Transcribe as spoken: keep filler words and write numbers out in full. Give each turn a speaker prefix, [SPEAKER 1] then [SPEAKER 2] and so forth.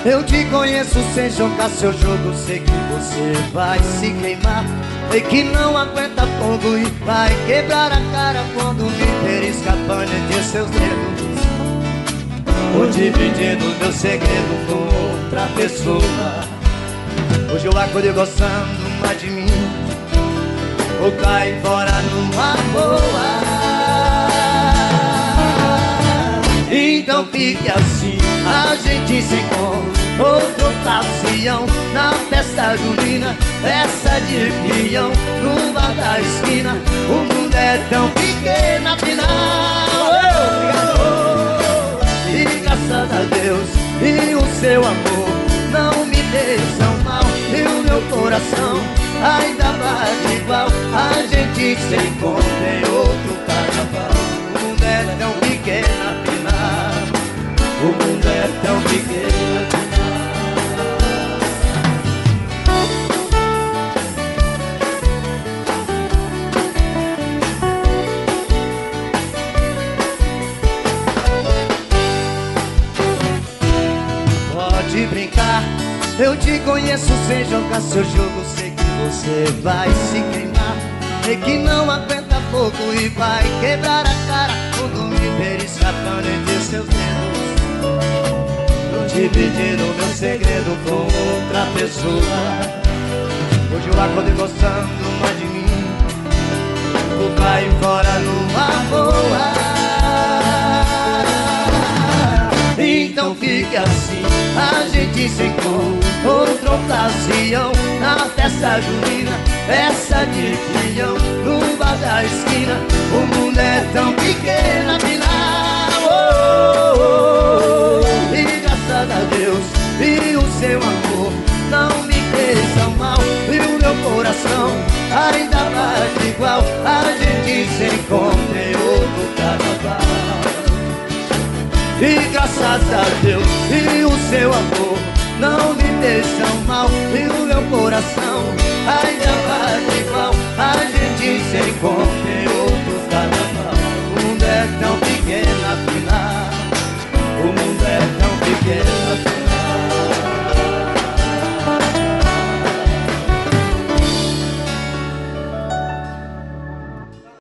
[SPEAKER 1] Eu te conheço sem jogar seu jogo. Sei que você vai se queimar. Sei que não aguenta fogo e vai quebrar a cara quando me ver escapando entre seus dedos, ou dividindo meu segredo com outra pessoa. Hoje eu acordo gostando mais de mim, ou cai fora numa boa. Então fique assim, a gente se encontra outra ocasião, na festa junina, festa de peão, no bar da esquina. O mundo é tão pequeno afinal. Obrigado. E graças a Deus e o seu amor não me deixam mal, e o meu coração ainda bate igual. A gente se encontra em outro carnaval. O mundo é tão pequeno afinal. O mundo é tão pequeno afinal. Pode brincar, eu te conheço sem jogar seu jogo. Sei que você vai se queimar, sei que não aguenta fogo e vai quebrar a cara quando me ver escapando entre seus dedos, dividindo meu segredo com outra pessoa. Hoje eu acordo gostando mais de mim, tu vai embora numa boa. Então fique assim, a gente se encontra outra ocasião, na festa junina, festa de peão, no bar da esquina. O mundo é tão pequeno afinal. Oh, oh, oh. E graças a Deus e o seu amor não me deixam mal, e o meu coração ainda bate igual. A gente se encontra em outro carnaval. E graças a Deus e o seu amor não me deixam mal, e o meu coração ainda bate igual. A gente se encontra